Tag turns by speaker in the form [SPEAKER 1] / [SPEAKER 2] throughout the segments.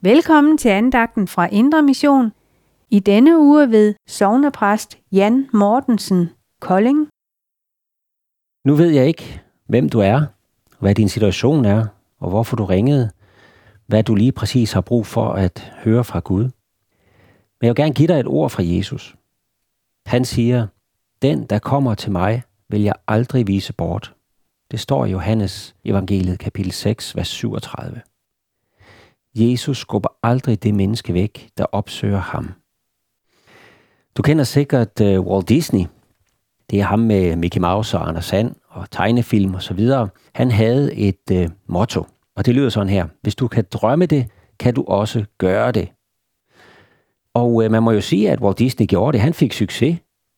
[SPEAKER 1] Velkommen til andagten fra Indre Mission. I denne uge ved sognepræst Jan Mortensen, Kolding.
[SPEAKER 2] Nu ved jeg ikke, hvem du er, hvad din situation er, og hvorfor du ringede, hvad du lige præcis har brug for at høre fra Gud. Men jeg vil gerne give dig et ord fra Jesus. Han siger, den der kommer til mig, vil jeg aldrig vise bort. Det står i Johannes evangeliet kapitel 6, vers 37. Jesus skubber aldrig det menneske væk, der opsøger ham. Du kender sikkert Walt Disney. Det er ham med Mickey Mouse og Anders And og tegnefilm osv. Han havde et motto, og det lyder sådan her. Hvis du kan drømme det, kan du også gøre det. Og man må jo sige, at Walt Disney gjorde det. Han fik succes.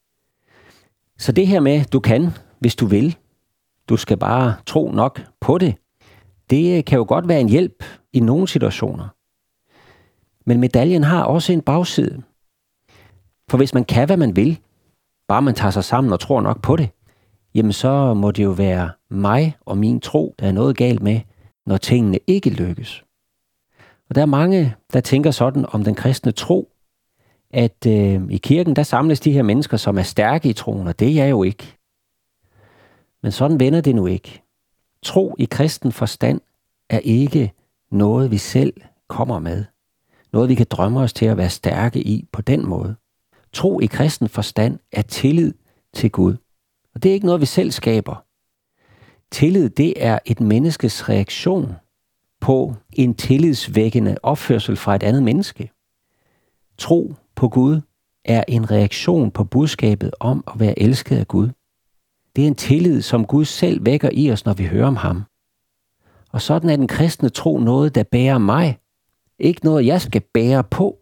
[SPEAKER 2] Så det her med, du kan, hvis du vil. Du skal bare tro nok på det. Det kan jo godt være en hjælp i nogle situationer. Men medaljen har også en bagside. For hvis man kan, hvad man vil, bare man tager sig sammen og tror nok på det, jamen så må det jo være mig og min tro, der er noget galt med, når tingene ikke lykkes. Og der er mange, der tænker sådan om den kristne tro, at i kirken, der samles de her mennesker, som er stærke i troen, og det er jeg jo ikke. Men sådan vender det nu ikke. Tro i kristen forstand er ikke noget, vi selv kommer med. Noget, vi kan drømme os til at være stærke i på den måde. Tro i kristen forstand er tillid til Gud. Og det er ikke noget, vi selv skaber. Tillid, det er et menneskes reaktion på en tillidsvækkende opførsel fra et andet menneske. Tro på Gud er en reaktion på budskabet om at være elsket af Gud. Det er en tillid, som Gud selv vækker i os, når vi hører om ham. Og sådan er den kristne tro noget, der bærer mig. Ikke noget, jeg skal bære på.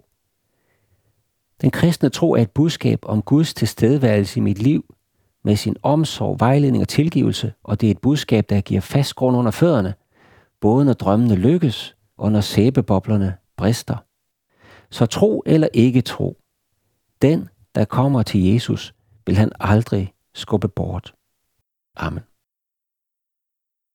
[SPEAKER 2] Den kristne tro er et budskab om Guds tilstedeværelse i mit liv, med sin omsorg, vejledning og tilgivelse, og det er et budskab, der giver fast grund under fødderne, både når drømmene lykkes, og når sæbeboblerne brister. Så tro eller ikke tro, den, der kommer til Jesus, vil han aldrig skubbe bort. Amen.